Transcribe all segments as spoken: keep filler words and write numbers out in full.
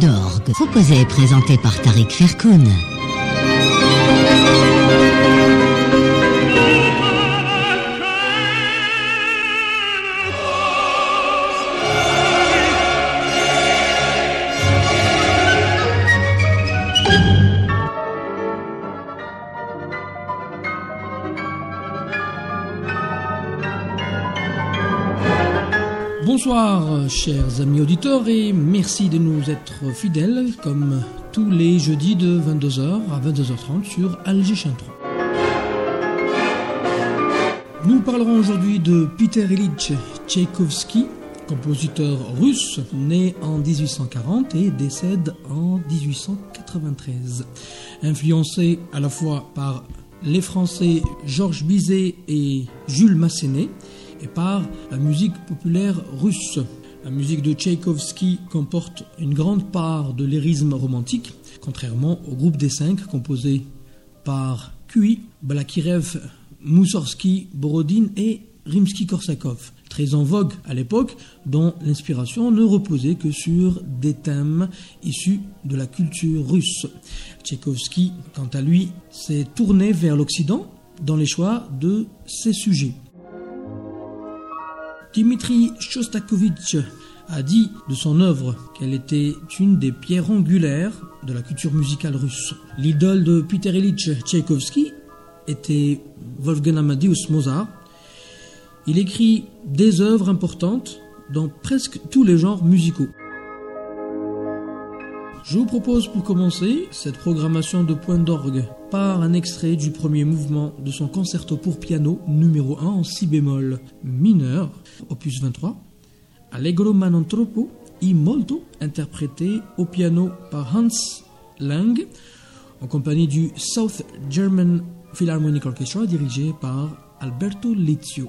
d'orgue, proposé et présenté par Tariq Ferkoun. Bonsoir chers amis auditeurs et merci de nous être fidèles comme tous les jeudis de vingt-deux heures à vingt-deux heures trente sur Alger trois. Nous parlerons aujourd'hui de Peter Ilyich Tchaïkovski, compositeur russe né en dix-huit cent quarante et décède en dix-huit cent quatre-vingt-treize. Influencé à la fois par les Français Georges Bizet et Jules Massenet, et par la musique populaire russe. La musique de Tchaïkovski comporte une grande part de lyrisme romantique, contrairement au groupe des cinq composé par Q I, Balakirev, Moussorgsky, Borodine et Rimsky-Korsakov, très en vogue à l'époque, dont l'inspiration ne reposait que sur des thèmes issus de la culture russe. Tchaïkovski, quant à lui, s'est tourné vers l'Occident dans les choix de ses sujets. Dmitri Shostakovich a dit de son œuvre qu'elle était une des pierres angulaires de la culture musicale russe. L'idole de Peter Ilyich Tchaïkovski était Wolfgang Amadeus Mozart. Il écrit des œuvres importantes dans presque tous les genres musicaux. Je vous propose pour commencer cette programmation de points d'orgue par un extrait du premier mouvement de son concerto pour piano numéro un en si bémol mineur, opus vingt-trois, Allegro ma non troppo e molto, interprété au piano par Hans Lang, en compagnie du South German Philharmonic Orchestra dirigé par Alberto Lizio.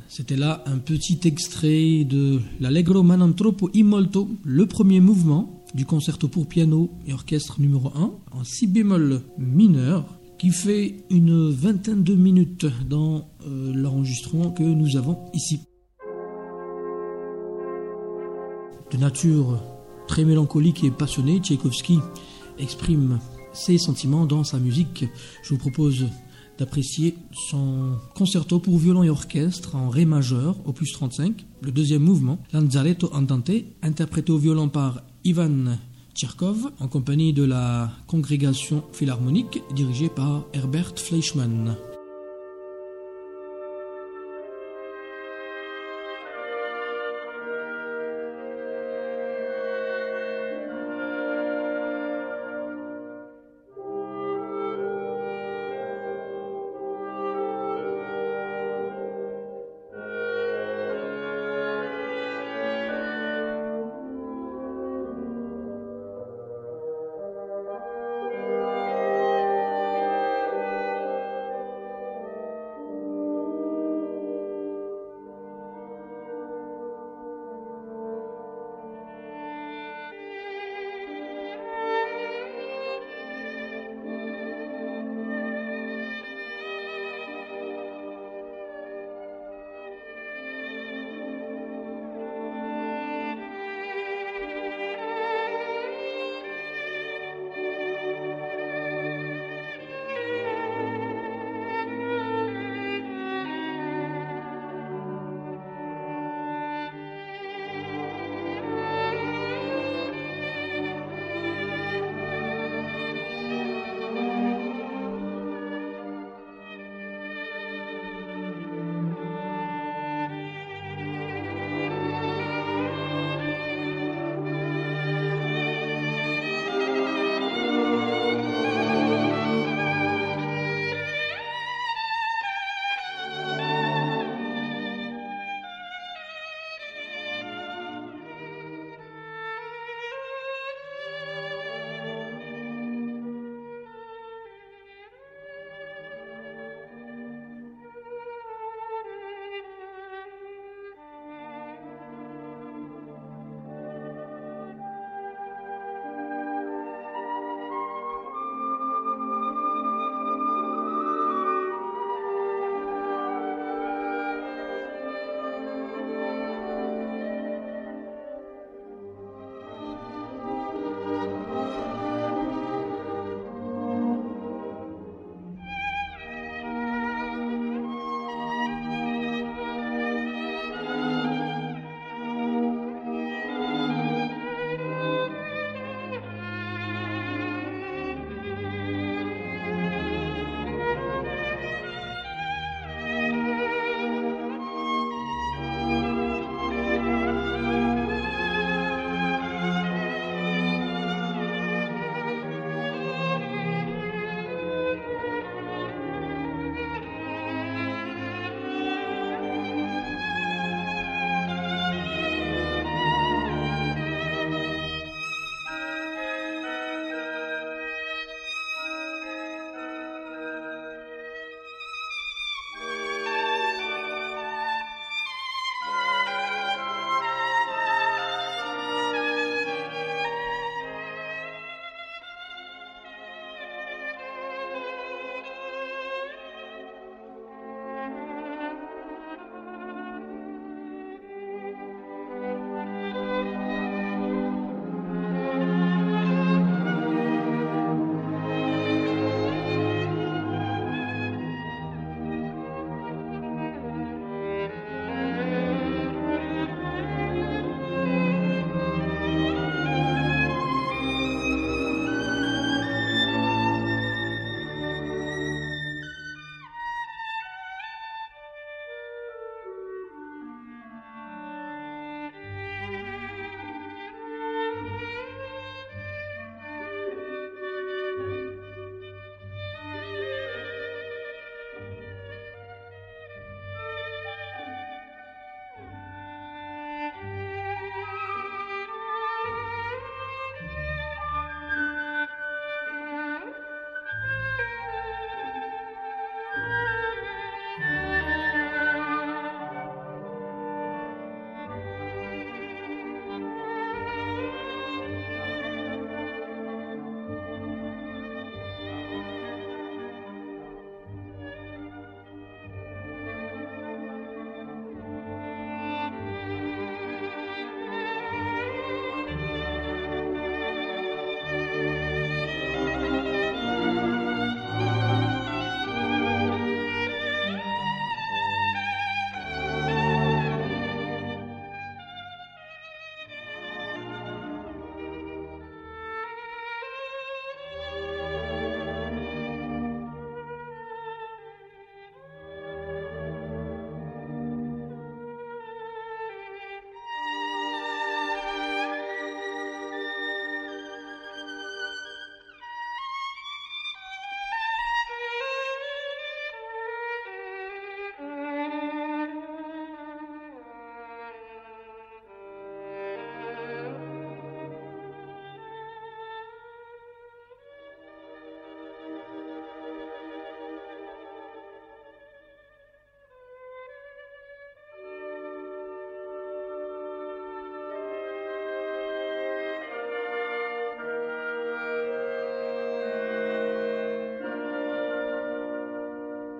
C'était là un petit extrait de l'Allegro ma non troppo e molto, le premier mouvement du concerto pour piano et orchestre numéro un en si bémol mineur, qui fait une vingtaine de minutes dans euh, l'enregistrement que nous avons ici. De nature très mélancolique et passionnée, Tchaïkovski exprime ses sentiments dans sa musique. Je vous propose d'apprécier son concerto pour violon et orchestre en ré majeur, opus trente-cinq, le deuxième mouvement, Lanzaretto Andante, interprété au violon par Ivan Tcherkov, en compagnie de la congrégation philharmonique dirigée par Herbert Fleischmann.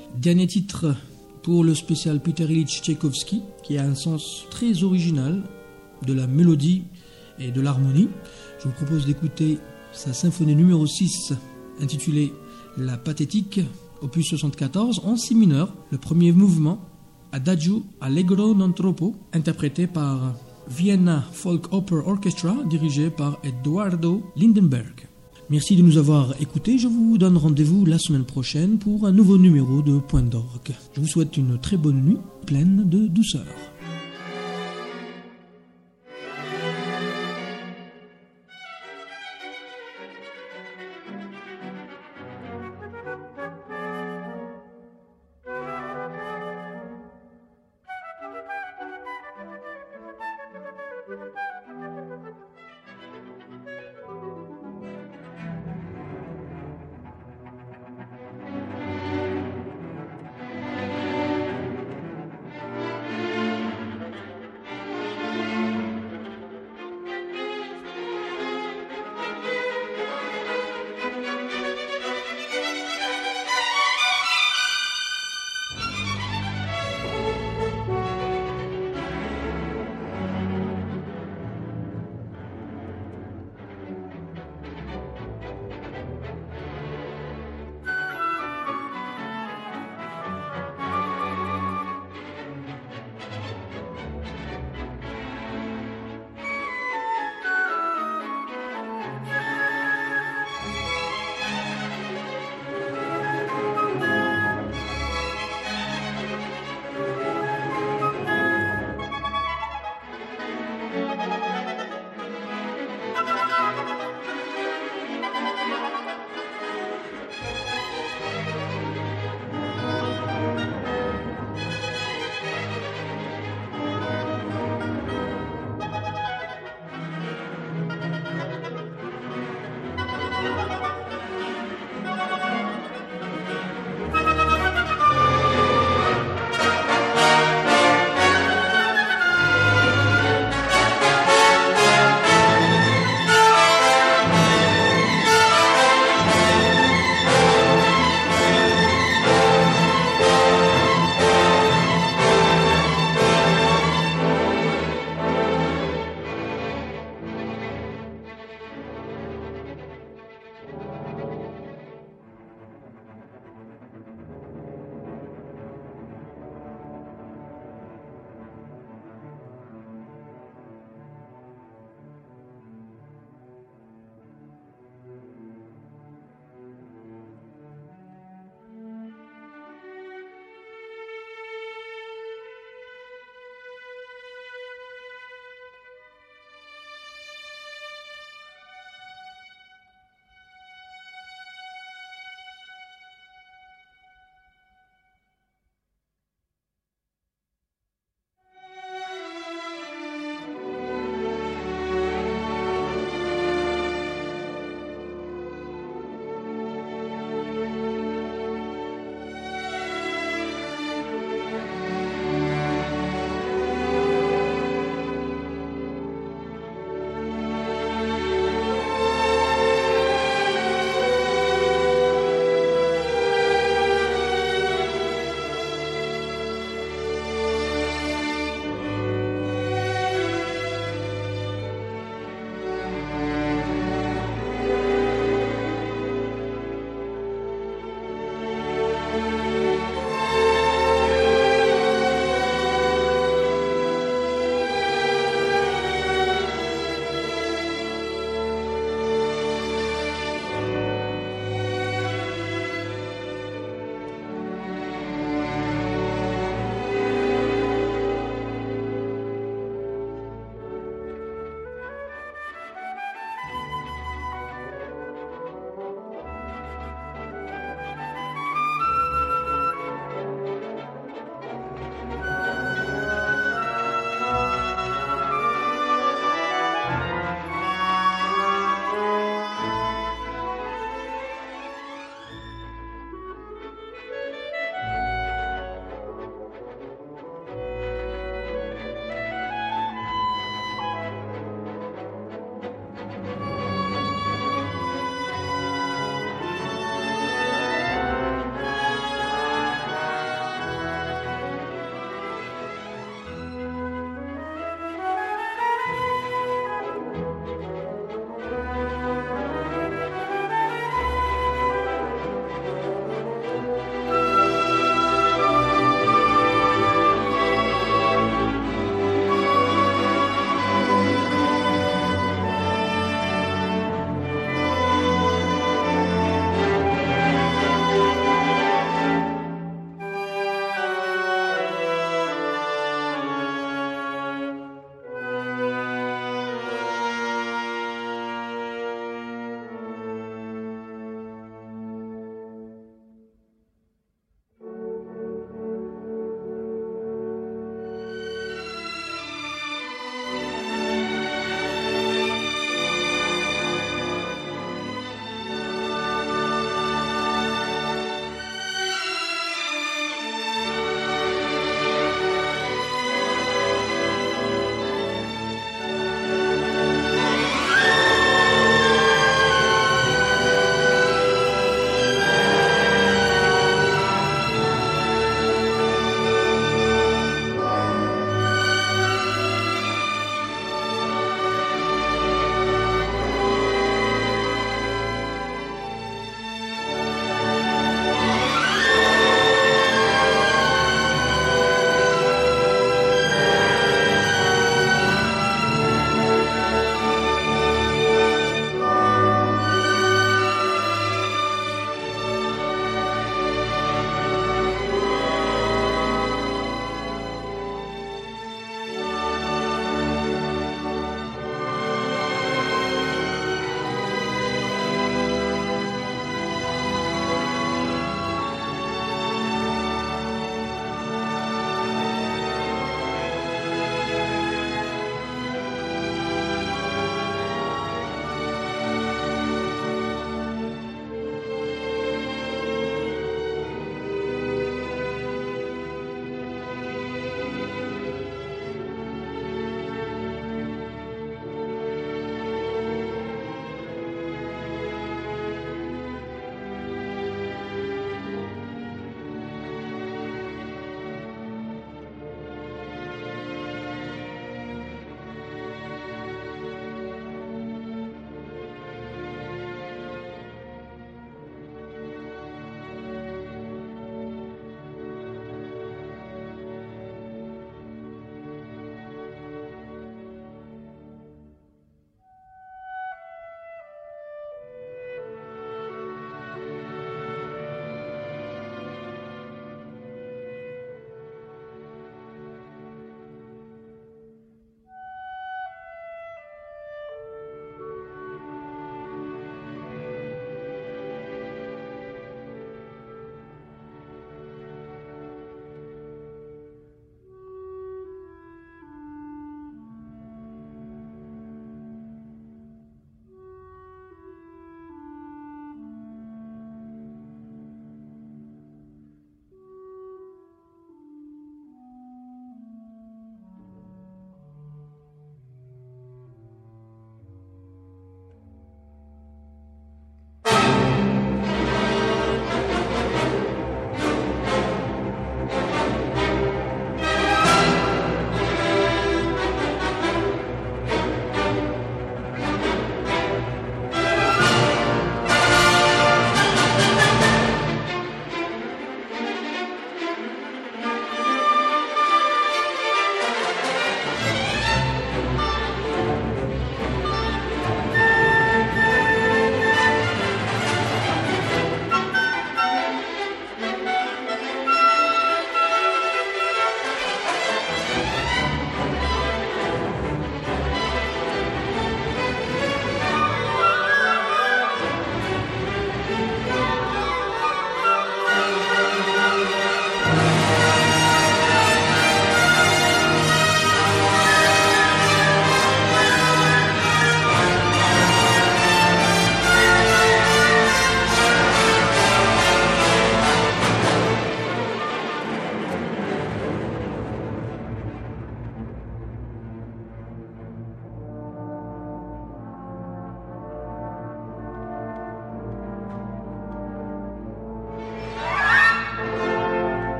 Dernier titre pour le spécial Peter Ilyich Tchaïkovski, qui a un sens très original de la mélodie et de l'harmonie. Je vous propose d'écouter sa symphonie numéro six, intitulée La Pathétique, opus soixante-quatorze, en si mineur, le premier mouvement, Adagio Allegro non troppo, interprété par Vienna Folk Opera Orchestra, dirigé par Eduardo Lindenberg. Merci de nous avoir écoutés. Je vous donne rendez-vous la semaine prochaine pour un nouveau numéro de Point d'orgue. Je vous souhaite une très bonne nuit, pleine de douceur.